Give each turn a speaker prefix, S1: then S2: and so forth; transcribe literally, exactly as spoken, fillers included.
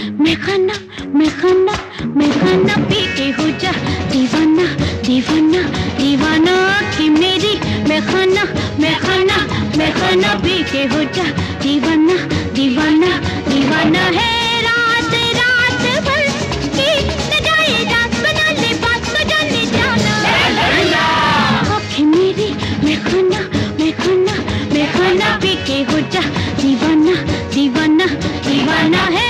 S1: मैं खाना मैं खाना मैं खाना पी के हो जा दीवाना दीवाना दीवाना कि मेरी मैं खाना मैं खाना मैं खाना पी के हो जा दीवाना दीवाना दीवाना है रात रात भर की न जाए रात बना ले बात तो जाने जाना आँखें मेरी मैं खाना मैं खाना मैं खाना पी के हो जा दीवाना दीवाना दीवाना है।